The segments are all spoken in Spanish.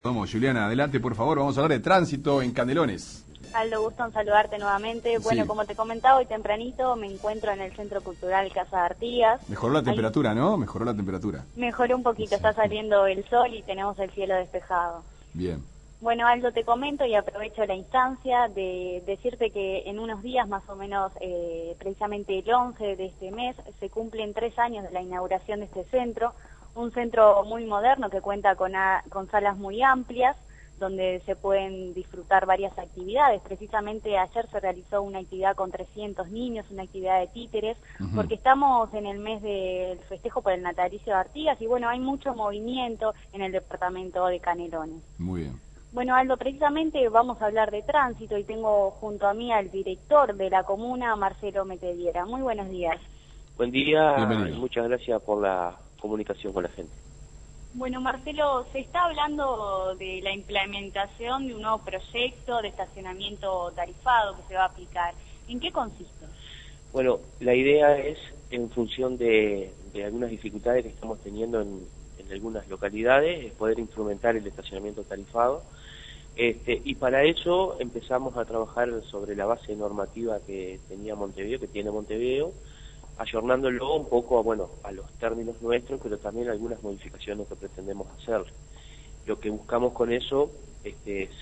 Vamos, Juliana, adelante, por favor. Vamos a hablar de tránsito en Canelones. Aldo, gusto en saludarte nuevamente. Bueno, Sí. como te comentaba hoy tempranito, me encuentro en el Centro Cultural Casa de Artigas. Mejoró la temperatura, ¿no? Mejoró la temperatura. Mejoró un poquito, está saliendo el sol y tenemos el cielo despejado. Bien. Bueno, Aldo, te comento y aprovecho la instancia de decirte que en unos días, más o menos, precisamente el 11 de este mes, se cumplen 3 años de la inauguración de este centro. Un centro muy moderno que cuenta con salas muy amplias, donde se pueden disfrutar varias actividades. Precisamente ayer se realizó una actividad con 300 niños, una actividad de títeres, porque estamos en el mes del festejo por el natalicio de Artigas y bueno, hay mucho movimiento en el departamento de Canelones. Muy bien. Bueno, Aldo, precisamente vamos a hablar de tránsito y tengo junto a mí al director de la comuna, Marcelo Metediera. Muy buenos días. Buen día, Bienvenido. y muchas gracias por la comunicación con la gente. Bueno, Marcelo, se está hablando de la implementación de un nuevo proyecto de estacionamiento tarifado que se va a aplicar. ¿En qué consiste? Bueno, la idea es, en función de algunas dificultades que estamos teniendo en algunas localidades, es poder instrumentar el estacionamiento tarifado. Y para eso empezamos a trabajar sobre la base normativa que tenía Montevideo, que tiene Montevideo, ayornándolo un poco a los términos nuestros, pero también algunas modificaciones que pretendemos hacer. Lo que buscamos con eso es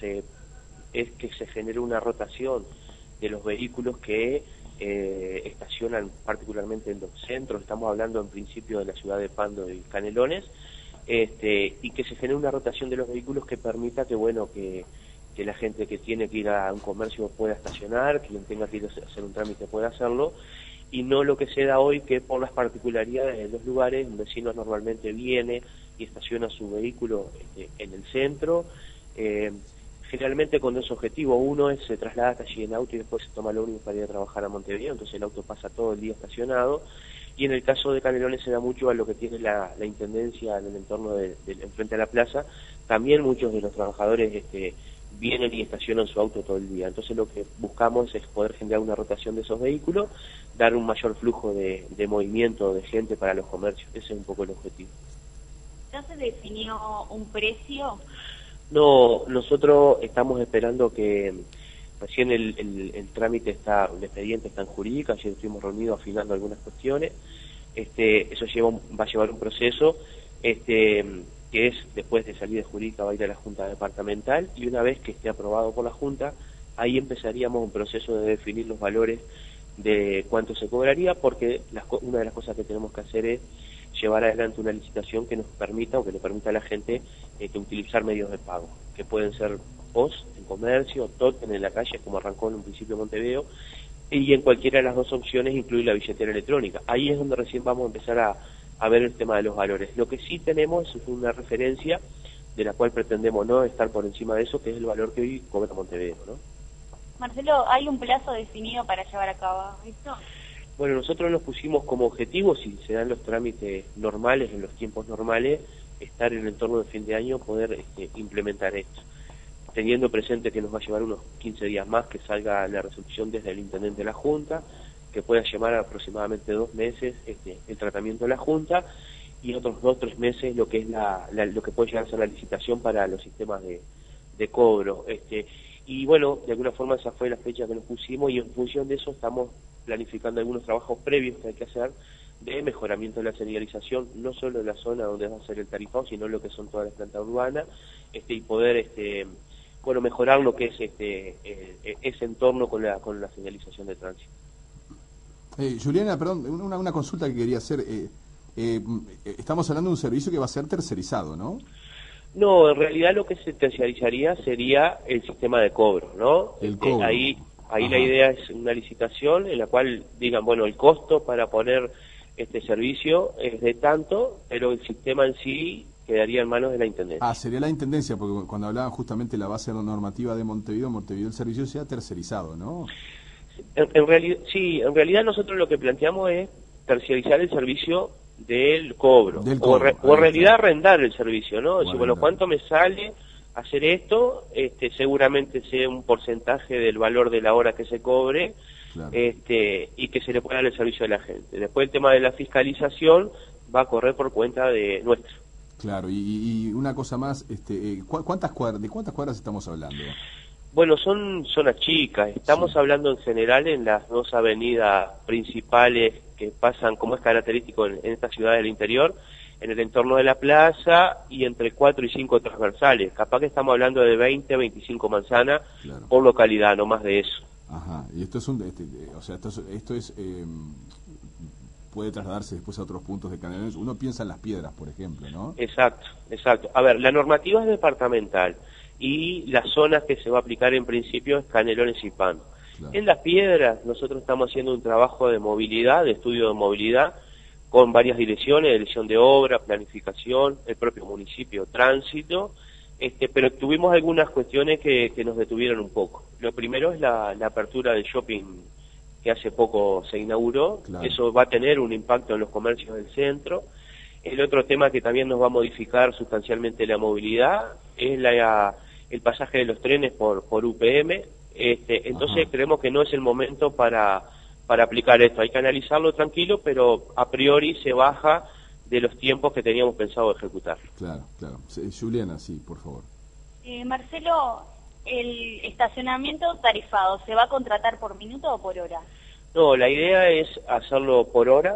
que se genere una rotación de los vehículos que estacionan particularmente en los centros. Estamos hablando en principio de la ciudad de Pando y Canelones, y que se genere una rotación de los vehículos que permita que la gente que tiene que ir a un comercio pueda estacionar, quien tenga que ir a hacer un trámite pueda hacerlo, y no lo que se da hoy, que por las particularidades de los lugares, un vecino normalmente viene y estaciona su vehículo en el centro, generalmente con dos objetivos. Uno es se traslada hasta allí en auto y después se toma el ómnibus para ir a trabajar a Montevideo, entonces el auto pasa todo el día estacionado, y en el caso de Canelones se da mucho a lo que tiene la intendencia en el entorno enfrente a la plaza. También muchos de los trabajadores vienen y estacionan su auto todo el día, entonces lo que buscamos es poder generar una rotación de esos vehículos, dar un mayor flujo de movimiento de gente para los comercios. Ese es un poco el objetivo. ¿Ya se definió un precio? No, nosotros estamos esperando que recién el trámite el expediente está en jurídica, ayer estuvimos reunidos afinando algunas cuestiones. Eso va a llevar un proceso que es, después de salir de jurídica, va a ir a la Junta Departamental, y una vez que esté aprobado por la Junta, ahí empezaríamos un proceso de definir los valores de cuánto se cobraría, porque una de las cosas que tenemos que hacer es llevar adelante una licitación que nos permita, o que le permita a la gente que utilizar medios de pago, que pueden ser POS en comercio, TOTEN en la calle, como arrancó en un principio Montevideo, y en cualquiera de las dos opciones incluir la billetera electrónica. Ahí es donde recién vamos a empezar a ver el tema de los valores. Lo que sí tenemos es una referencia de la cual pretendemos no estar por encima de eso, que es el valor que hoy cobra Montevideo, ¿no? Marcelo, ¿hay un plazo definido para llevar a cabo esto? Bueno, nosotros nos pusimos como objetivo, si se dan los trámites normales, en los tiempos normales, estar en el entorno de fin de año, poder implementar esto, teniendo presente que nos va a llevar unos 15 días más que salga la resolución desde el intendente de la Junta, que pueda llevar aproximadamente 2 meses el tratamiento de la Junta, y otros 2 o 3 meses lo que es lo que puede llegar a ser la licitación para los sistemas de cobro. Y bueno, de alguna forma esa fue la fecha que nos pusimos, y en función de eso estamos planificando algunos trabajos previos que hay que hacer de mejoramiento de la señalización, no solo en la zona donde va a ser el tarifado, sino en lo que son todas las plantas urbanas, y poder mejorar lo que es ese entorno con la señalización de tránsito. Juliana, perdón, una consulta que quería hacer. Estamos hablando de un servicio que va a ser tercerizado, ¿no? No, en realidad lo que se tercerizaría sería el sistema de cobro, ¿no? El cobro. Ahí la idea es una licitación en la cual digan, bueno, el costo para poner este servicio es de tanto, pero el sistema en sí quedaría en manos de la Intendencia. Sería la Intendencia, porque cuando hablaban justamente de la base normativa de Montevideo el servicio sea tercerizado, ¿no? En realidad nosotros lo que planteamos es terciarizar el servicio del cobro. O en realidad arrendar el servicio, ¿no? Bueno, ¿cuánto me sale hacer esto? Seguramente sea un porcentaje del valor de la hora que se cobre, claro. Y que se le pueda dar el servicio a la gente. Después el tema de la fiscalización va a correr por cuenta de nuestra. Claro, y una cosa más, ¿cuántas cuadras estamos hablando? Bueno, son zonas chicas, estamos hablando en general en las dos avenidas principales que pasan, como es característico en esta ciudad del interior, en el entorno de la plaza y entre 4 y 5 transversales. Capaz que estamos hablando de 20, 25 manzanas por localidad, no más de eso. Ajá, y esto es esto es puede trasladarse después a otros puntos de Canelones. Uno piensa en Las Piedras, por ejemplo, ¿no? Exacto. A ver, la normativa es departamental y las zonas que se va a aplicar en principio es Canelones y Pando. Claro. En Las Piedras nosotros estamos haciendo un trabajo de movilidad, de estudio de movilidad, con varias direcciones, dirección de obra, planificación, el propio municipio, tránsito, pero tuvimos algunas cuestiones que nos detuvieron un poco. Lo primero es la apertura del shopping que hace poco se inauguró. Claro. Eso va a tener un impacto en los comercios del centro. El otro tema que también nos va a modificar sustancialmente la movilidad es el pasaje de los trenes por UPM. Entonces creemos que no es el momento para aplicar esto. Hay que analizarlo tranquilo, pero a priori se baja de los tiempos que teníamos pensado ejecutar. Claro. Juliana, sí, por favor. Marcelo, ¿el estacionamiento tarifado se va a contratar por minuto o por hora? No, la idea es hacerlo por hora.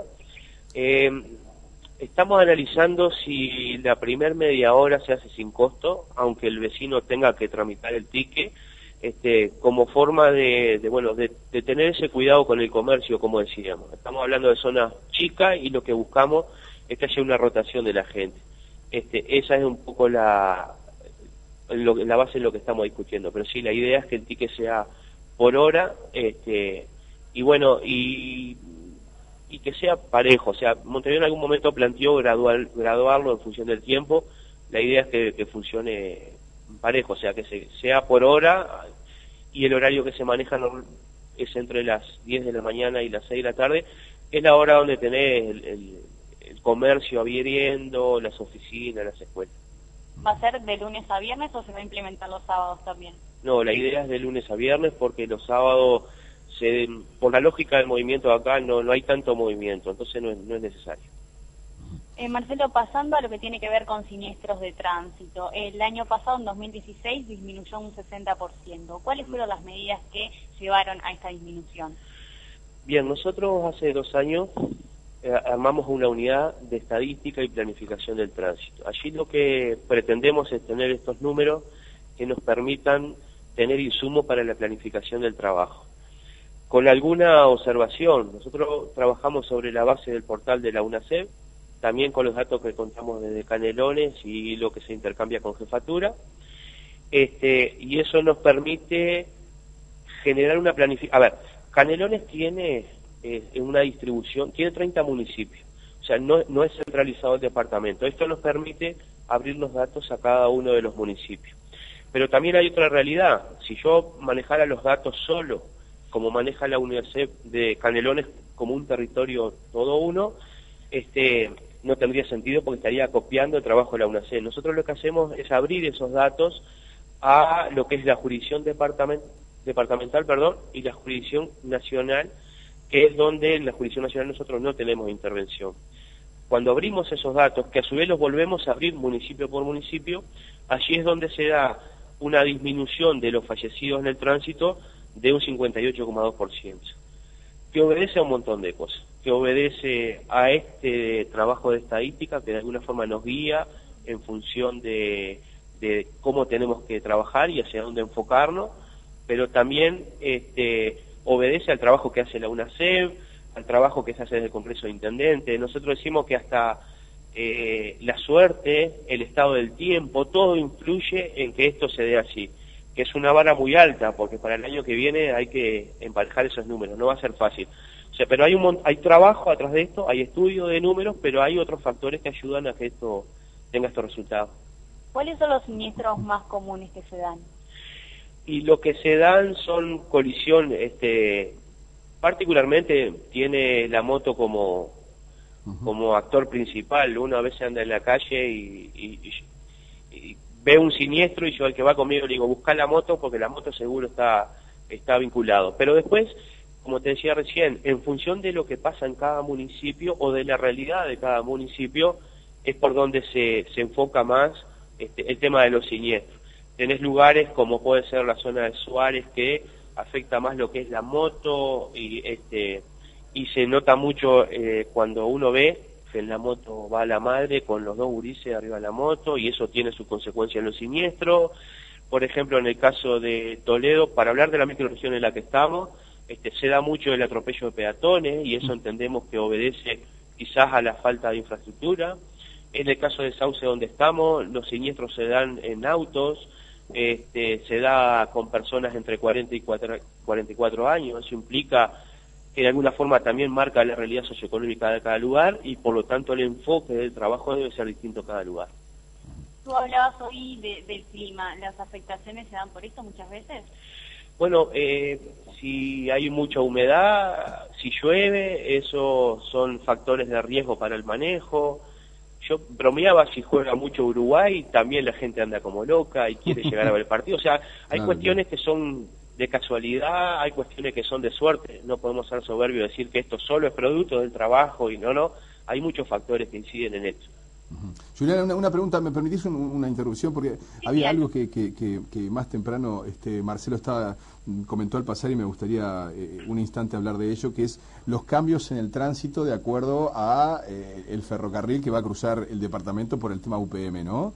Estamos analizando si la primer media hora se hace sin costo, aunque el vecino tenga que tramitar el ticket, como forma de tener ese cuidado con el comercio, como decíamos. Estamos hablando de zonas chicas y lo que buscamos es que haya una rotación de la gente. Esa es un poco la base de lo que estamos discutiendo, pero sí, la idea es que el ticket sea por hora, y que sea parejo. O sea, Montevideo en algún momento planteó graduarlo en función del tiempo. La idea es que funcione parejo, o sea, que sea por hora, y el horario que se maneja es entre las 10 de la mañana y las 6 de la tarde, que es la hora donde tenés el comercio abriendo, las oficinas, las escuelas. ¿Va a ser de lunes a viernes o se va a implementar los sábados también? No, la idea es de lunes a viernes, porque los sábados, por la lógica del movimiento de acá, no hay tanto movimiento, entonces no es necesario. Marcelo, pasando a lo que tiene que ver con siniestros de tránsito, el año pasado, en 2016, disminuyó un 60%. ¿Cuáles fueron las medidas que llevaron a esta disminución? Bien, nosotros hace 2 años armamos una unidad de estadística y planificación del tránsito. Allí lo que pretendemos es tener estos números que nos permitan tener insumo para la planificación del trabajo. Con alguna observación, nosotros trabajamos sobre la base del portal de la UNACEB, también con los datos que contamos desde Canelones y lo que se intercambia con jefatura, y eso nos permite generar una planificación. A ver, Canelones tiene una distribución, tiene 30 municipios, o sea, no es centralizado el departamento. Esto nos permite abrir los datos a cada uno de los municipios. Pero también hay otra realidad. Si yo manejara los datos solo, como maneja la UNICEF de Canelones como un territorio todo uno, no tendría sentido, porque estaría copiando el trabajo de la UNACEF. Nosotros lo que hacemos es abrir esos datos a lo que es la jurisdicción departamental, y la jurisdicción nacional, que es donde en la jurisdicción nacional nosotros no tenemos intervención. Cuando abrimos esos datos, que a su vez los volvemos a abrir municipio por municipio, allí es donde se da una disminución de los fallecidos en el tránsito de un 58,2%, que obedece a un montón de cosas, que obedece a este trabajo de estadística que de alguna forma nos guía en función de cómo tenemos que trabajar y hacia dónde enfocarnos, pero también obedece al trabajo que hace la UNACEB, al trabajo que se hace desde el Congreso de Intendentes. Nosotros decimos que hasta la suerte, el estado del tiempo, todo influye en que esto se dé así, que es una vara muy alta, porque para el año que viene hay que emparejar esos números, no va a ser fácil. O sea, pero hay trabajo atrás de esto, hay estudio de números, pero hay otros factores que ayudan a que esto tenga estos resultados. ¿Cuáles son los siniestros más comunes que se dan? Y lo que se dan son colisiones, particularmente tiene la moto como actor principal. Uno a veces anda en la calle y ve un siniestro, y yo al que va conmigo le digo, busca la moto, porque la moto seguro está vinculado. Pero después, como te decía recién, en función de lo que pasa en cada municipio o de la realidad de cada municipio, es por donde se enfoca más el tema de los siniestros. Tenés lugares como puede ser la zona de Suárez, que afecta más lo que es la moto, y se nota mucho cuando uno ve que en la moto va la madre con los dos gurises arriba de la moto, y eso tiene su consecuencia en los siniestros. Por ejemplo, en el caso de Toledo, para hablar de la microrregión en la que estamos, se da mucho el atropello de peatones, y eso entendemos que obedece quizás a la falta de infraestructura. En el caso de Sauce, donde estamos, los siniestros se dan en autos, se da con personas entre 40 y 44 años. Eso implica que de alguna forma también marca la realidad socioeconómica de cada lugar, y por lo tanto el enfoque del trabajo debe ser distinto en cada lugar. Tú hablabas hoy del clima, ¿las afectaciones se dan por esto muchas veces? Bueno, si hay mucha humedad, si llueve, esos son factores de riesgo para el manejo. Yo bromeaba, si juega mucho Uruguay, también la gente anda como loca y quiere llegar a ver el partido. O sea, hay cuestiones que son de casualidad, hay cuestiones que son de suerte. No podemos ser soberbios y decir que esto solo es producto del trabajo, y no, hay muchos factores que inciden en esto. Juliana, una pregunta, ¿me permitís una interrupción? Porque había algo que más temprano Marcelo comentó al pasar, y me gustaría un instante hablar de ello, que es los cambios en el tránsito de acuerdo a el ferrocarril que va a cruzar el departamento por el tema UPM, ¿no?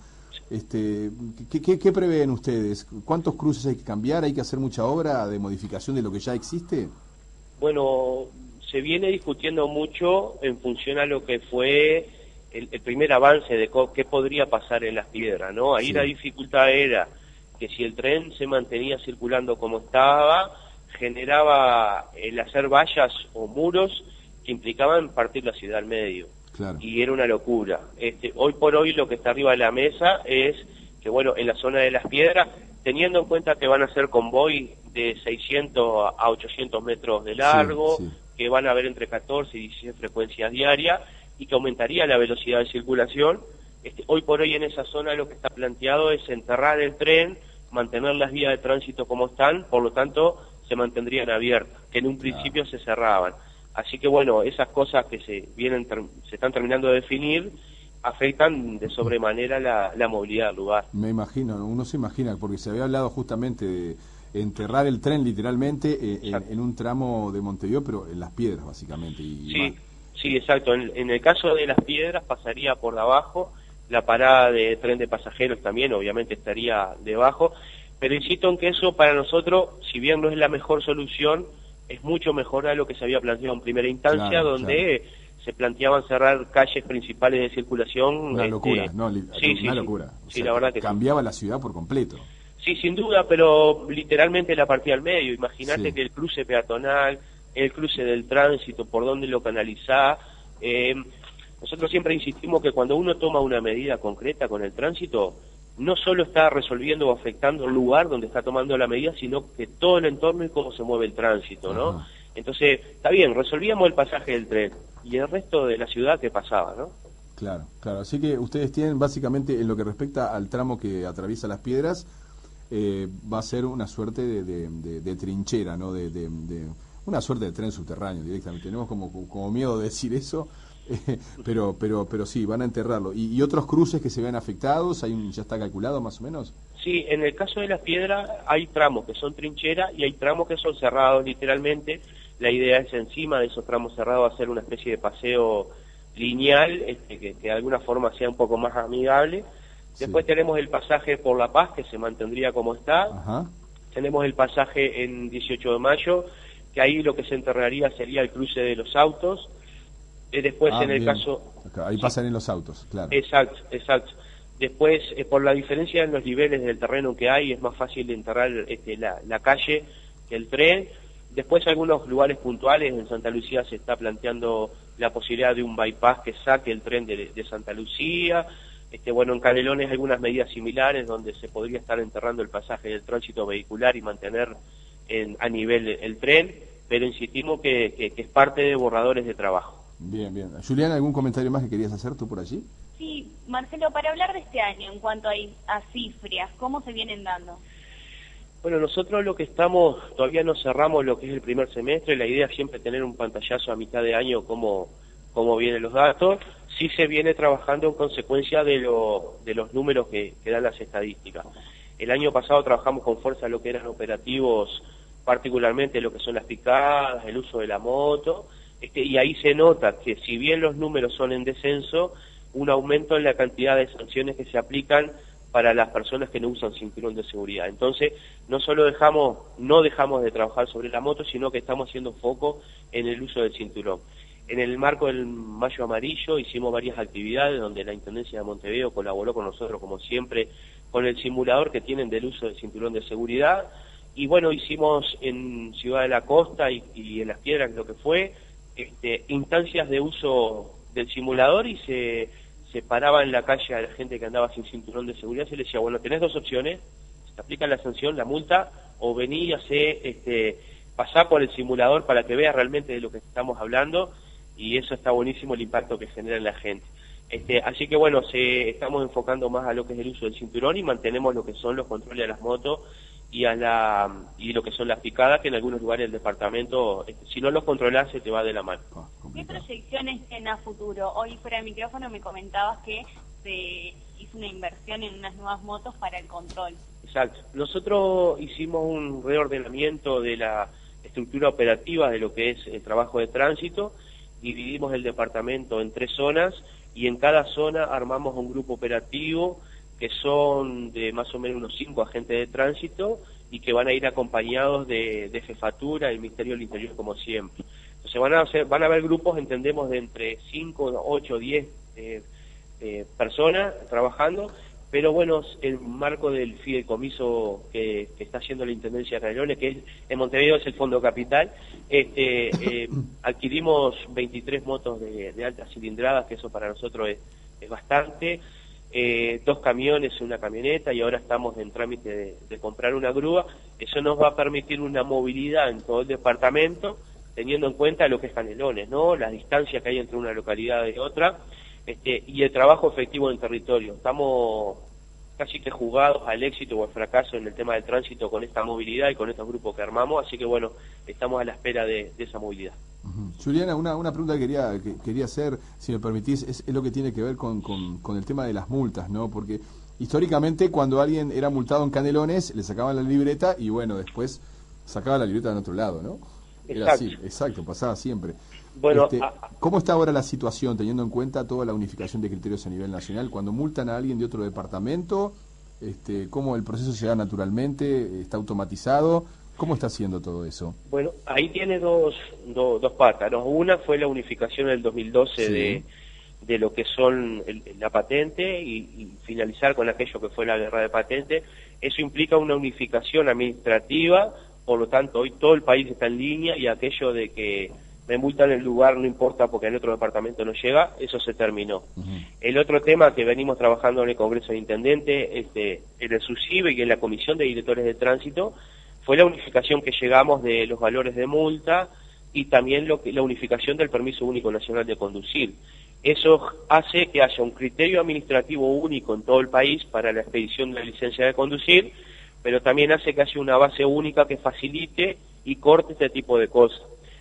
¿Qué prevén ustedes? ¿Cuántos cruces hay que cambiar? ¿Hay que hacer mucha obra de modificación de lo que ya existe? Bueno, se viene discutiendo mucho en función a lo que fue el primer avance de qué podría pasar en Las Piedras, ¿no? Ahí la dificultad era que si el tren se mantenía circulando como estaba, generaba el hacer vallas o muros que implicaban partir la ciudad al medio. Claro. Y era una locura. Hoy por hoy lo que está arriba de la mesa es que, bueno, en la zona de Las Piedras, teniendo en cuenta que van a ser convoy de 600 a 800 metros de largo, que van a haber entre 14 y 16 frecuencias diarias, y que aumentaría la velocidad de circulación, hoy por hoy en esa zona lo que está planteado es enterrar el tren, mantener las vías de tránsito como están, por lo tanto se mantendrían abiertas, que en un principio se cerraban. Así que bueno, esas cosas que se están terminando de definir afectan de sobremanera la movilidad del lugar. Me imagino, uno se imagina, porque se había hablado justamente de enterrar el tren literalmente en un tramo de Montevideo, pero en Las Piedras básicamente. Sí, exacto. En el caso de Las Piedras pasaría por debajo, la parada de tren de pasajeros también obviamente estaría debajo, pero insisto en que eso para nosotros, si bien no es la mejor solución, es mucho mejor a lo que se había planteado en primera instancia, donde se planteaban cerrar calles principales de circulación. Una locura, una locura. Sí, la verdad que cambiaba la ciudad por completo. Sí, sin duda, pero literalmente la partida al medio. Imagínate que el cruce peatonal, el cruce del tránsito, por dónde lo canalizá. Nosotros siempre insistimos que cuando uno toma una medida concreta con el tránsito, no solo está resolviendo o afectando el lugar donde está tomando la medida, sino que todo el entorno y cómo se mueve el tránsito, ¿no? Ajá. Entonces, está bien, resolvíamos el pasaje del tren, y el resto de la ciudad que pasaba, ¿no? Claro. Así que ustedes tienen básicamente, en lo que respecta al tramo que atraviesa Las Piedras, va a ser una suerte de trinchera, ¿no? Una suerte de tren subterráneo directamente. Tenemos como miedo de decir eso, pero sí, van a enterrarlo. ¿Y otros cruces que se ven afectados? ¿Ya está calculado más o menos? Sí, en el caso de Las Piedras hay tramos que son trincheras y hay tramos que son cerrados literalmente. La idea es encima de esos tramos cerrados hacer una especie de paseo lineal, que de alguna forma sea un poco más amigable. Después tenemos el pasaje por La Paz, que se mantendría como está. Ajá. Tenemos el pasaje en 18 de mayo, que ahí lo que se enterraría sería el cruce de los autos. Después en el caso... Ahí pasan en los autos, claro. Exacto. Después, por la diferencia en los niveles del terreno que hay, es más fácil enterrar la calle que el tren. Después, algunos lugares puntuales, en Santa Lucía se está planteando la posibilidad de un bypass que saque el tren de Santa Lucía. Bueno, en Canelones algunas medidas similares donde se podría estar enterrando el pasaje del tránsito vehicular y mantener a nivel el tren, pero insistimos que es parte de borradores de trabajo. Bien. Juliana, ¿algún comentario más que querías hacer tú por allí? Sí, Marcelo, para hablar de este año en cuanto a cifras, ¿cómo se vienen dando? Bueno, nosotros lo que todavía no cerramos lo que es el primer semestre, la idea es siempre tener un pantallazo a mitad de año cómo cómo vienen los datos. Sí se viene trabajando en consecuencia de los números que dan las estadísticas. El año pasado trabajamos con fuerza lo que eran operativos, particularmente lo que son las picadas, el uso de la moto, y ahí se nota que si bien los números son en descenso, un aumento en la cantidad de sanciones que se aplican para las personas que no usan cinturón de seguridad. Entonces, no dejamos de trabajar sobre la moto, sino que estamos haciendo foco en el uso del cinturón. En el marco del Mayo Amarillo hicimos varias actividades donde la Intendencia de Montevideo colaboró con nosotros, como siempre, con el simulador que tienen del uso del cinturón de seguridad. Y bueno, hicimos en Ciudad de la Costa y en Las Piedras, lo que fue, instancias de uso del simulador, y se paraba en la calle a la gente que andaba sin cinturón de seguridad. Se le decía, bueno, tenés dos opciones: te aplican la sanción, la multa, o vení y pasá por el simulador para que veas realmente de lo que estamos hablando. Y eso está buenísimo, el impacto que genera en la gente. Así que bueno, estamos enfocando más a lo que es el uso del cinturón, y mantenemos lo que son los controles de las motos y lo que son las picadas, que en algunos lugares del departamento, si no los controlás, se te va de la mano. ¿Qué proyecciones tienen a futuro? Hoy fuera de micrófono me comentabas que se hizo una inversión en unas nuevas motos para el control. Exacto. Nosotros hicimos un reordenamiento de la estructura operativa de lo que es el trabajo de tránsito. Dividimos el departamento en 3 zonas, y en cada zona armamos un grupo operativo que son de más o menos unos 5 agentes de tránsito, y que van a ir acompañados de jefatura del Ministerio del Interior, como siempre. Entonces van a haber grupos, entendemos, de entre 5, 8, 10 personas trabajando, pero bueno, el marco del fideicomiso que está haciendo la Intendencia de Canelones, que es, en Montevideo es el Fondo Capital, adquirimos 23 motos de altas cilindradas, que eso para nosotros es bastante, 2 camiones, una camioneta, y ahora estamos en trámite de comprar una grúa. Eso nos va a permitir una movilidad en todo el departamento, teniendo en cuenta lo que es Canelones, ¿no? Las distancias que hay entre una localidad y otra, y el trabajo efectivo en el territorio. Estamos casi que jugados al éxito o al fracaso en el tema del tránsito con esta movilidad y con estos grupos que armamos, así que bueno, estamos a la espera de esa movilidad. Juliana, una pregunta que quería hacer, si me permitís, es lo que tiene que ver con el tema de las multas, ¿no? Porque históricamente, cuando alguien era multado en Canelones, le sacaban la libreta y bueno, después sacaba la libreta en otro lado, ¿no? Era así, exacto, pasaba siempre. Bueno, ¿cómo está ahora la situación, teniendo en cuenta toda la unificación de criterios a nivel nacional? Cuando multan a alguien de otro departamento, ¿cómo el proceso se da naturalmente? ¿Está automatizado? ¿Cómo está haciendo todo eso? Bueno, ahí tiene dos patas, ¿no? Una fue la unificación en el 2012 sí, de lo que son la patente, y finalizar con aquello que fue la guerra de patente. Eso implica una unificación administrativa, por lo tanto hoy todo el país está en línea, y aquello de que me multan en el lugar no importa porque en otro departamento no llega, eso se terminó. El otro tema que venimos trabajando en el Congreso de Intendentes, en el SUSIBE y en la Comisión de Directores de Tránsito, fue la unificación que llegamos de los valores de multa, y también la unificación del Permiso Único Nacional de Conducir. Eso hace que haya un criterio administrativo único en todo el país para la expedición de la licencia de conducir, pero también hace que haya una base única que facilite y corte este tipo de cosas.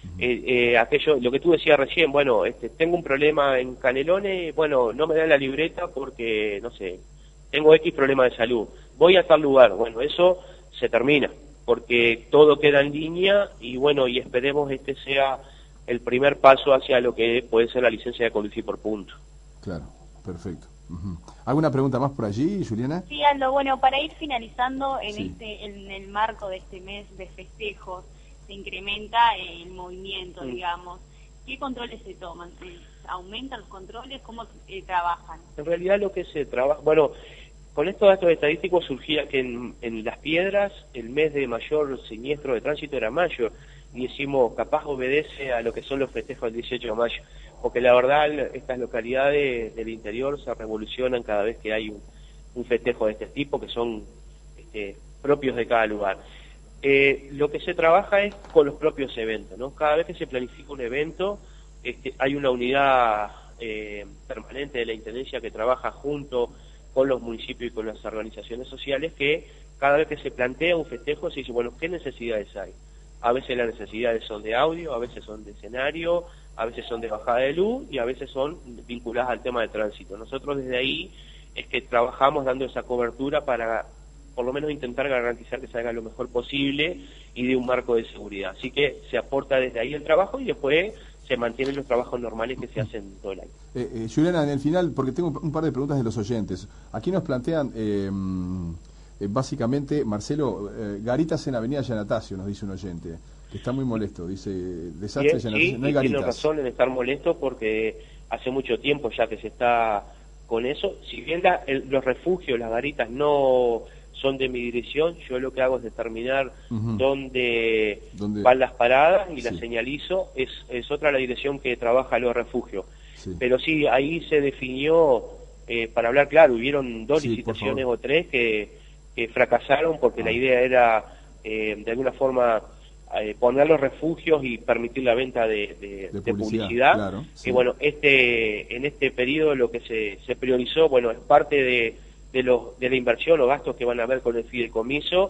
Lo que tú decías recién, bueno, tengo un problema en Canelones, bueno, no me dan la libreta porque, no sé, tengo X problema de salud, voy a tal lugar, bueno, eso se termina, porque todo queda en línea, y bueno, y esperemos sea el primer paso hacia lo que puede ser la licencia de conducir por punto. Claro, perfecto. ¿Alguna pregunta más por allí, Juliana? Sí, Aldo, bueno, para ir finalizando sí, en el marco de este mes de festejos, se incrementa el movimiento, digamos. ¿Qué controles se toman? ¿Aumentan los controles? ¿Cómo trabajan? En realidad lo que se trabaja, bueno, con estos datos estadísticos surgía que en Las Piedras el mes de mayor siniestro de tránsito era mayo, y decimos, capaz obedece a lo que son los festejos del 18 de mayo, porque la verdad estas localidades del interior se revolucionan cada vez que hay un festejo de este tipo, que son propios de cada lugar. Lo que se trabaja es con los propios eventos, ¿no? Cada vez que se planifica un evento, hay una unidad permanente de la Intendencia que trabaja junto con los municipios y con las organizaciones sociales, que cada vez que se plantea un festejo se dice, bueno, ¿qué necesidades hay? A veces las necesidades son de audio, a veces son de escenario, a veces son de bajada de luz y a veces son vinculadas al tema de tránsito. Nosotros desde ahí es que trabajamos dando esa cobertura para por lo menos intentar garantizar que se haga lo mejor posible y de un marco de seguridad. Así que se aporta desde ahí el trabajo y después se mantienen los trabajos normales que se hacen todo el año. Juliana, en el final, porque tengo un par de preguntas de los oyentes. Aquí nos plantean, básicamente, Marcelo, garitas en Avenida Yanatacio, nos dice un oyente, que está muy molesto, dice, desastre Yanatacio, sí, no hay garitas. Tiene razón en estar molesto porque hace mucho tiempo ya que se está con eso. Si bien los refugios, las garitas no son de mi dirección, yo lo que hago es determinar dónde van las paradas y las señalizo. Es otra la dirección que trabaja los refugios. Sí. Pero sí, ahí se definió, para hablar claro, hubieron 2 licitaciones o 3 que fracasaron porque la idea era, de alguna forma, poner los refugios y permitir la venta de publicidad. Claro, sí. Y bueno, en este periodo lo que se priorizó, bueno, es parte de la inversión o gastos que van a haber con el fideicomiso,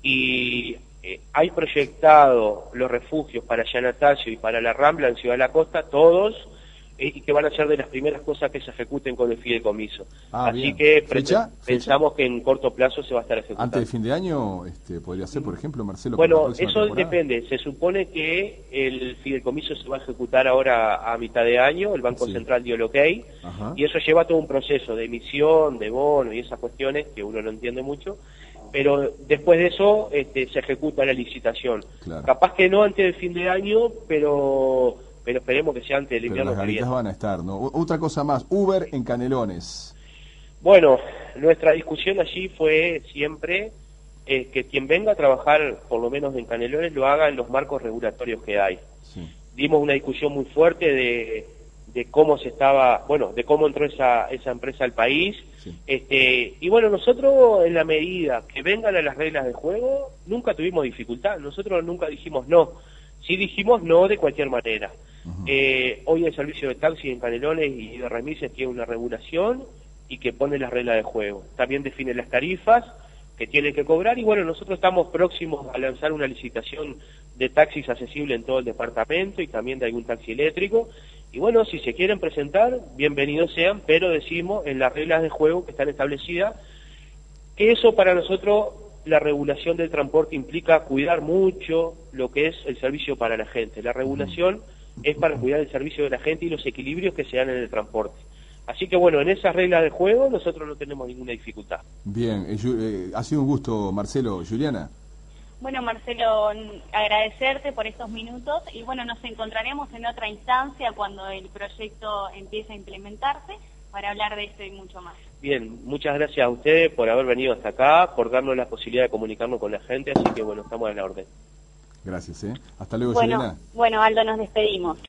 y hay proyectado los refugios para Yanatacio y para la Rambla en Ciudad de la Costa, todos, y que van a ser de las primeras cosas que se ejecuten con el fideicomiso. Así bien. Que pensamos que en corto plazo se va a estar ejecutando. ¿Antes del fin de año podría ser, por ejemplo, Marcelo? Bueno, eso depende. Se supone que el fideicomiso se va a ejecutar ahora a mitad de año, el Banco Central dio el ok, y eso lleva todo un proceso de emisión, de bono y esas cuestiones que uno no entiende mucho, pero después de eso se ejecuta la licitación. Claro. Capaz que no antes del fin de año, pero esperemos que sea antes del invierno. Pero las garitas van a estar, ¿no? Otra cosa más, Uber en Canelones. Bueno, nuestra discusión allí fue siempre que quien venga a trabajar, por lo menos en Canelones, lo haga en los marcos regulatorios que hay. Sí. Dimos una discusión muy fuerte de cómo de cómo entró esa empresa al país. Sí. Y bueno, nosotros en la medida que vengan a las reglas de juego, nunca tuvimos dificultad. Nosotros nunca dijimos no. Sí dijimos no de cualquier manera. Hoy el servicio de taxi en Canelones y de remises tiene una regulación y que pone las reglas de juego. También define las tarifas que tiene que cobrar, y bueno, nosotros estamos próximos a lanzar una licitación de taxis accesible en todo el departamento y también de algún taxi eléctrico. Y bueno, si se quieren presentar, bienvenidos sean, pero decimos en las reglas de juego que están establecidas, que eso para nosotros, la regulación del transporte implica cuidar mucho lo que es el servicio para la gente. La regulación es para cuidar el servicio de la gente y los equilibrios que se dan en el transporte. Así que bueno, en esas reglas de juego nosotros no tenemos ninguna dificultad. Bien, ha sido un gusto, Marcelo. Juliana. Bueno, Marcelo, agradecerte por estos minutos y bueno, nos encontraremos en otra instancia cuando el proyecto empiece a implementarse para hablar de esto y mucho más. Bien, muchas gracias a ustedes por haber venido hasta acá, por darnos la posibilidad de comunicarnos con la gente, así que bueno, estamos a la orden. Gracias, Hasta luego, Juliana. Bueno, Aldo, nos despedimos.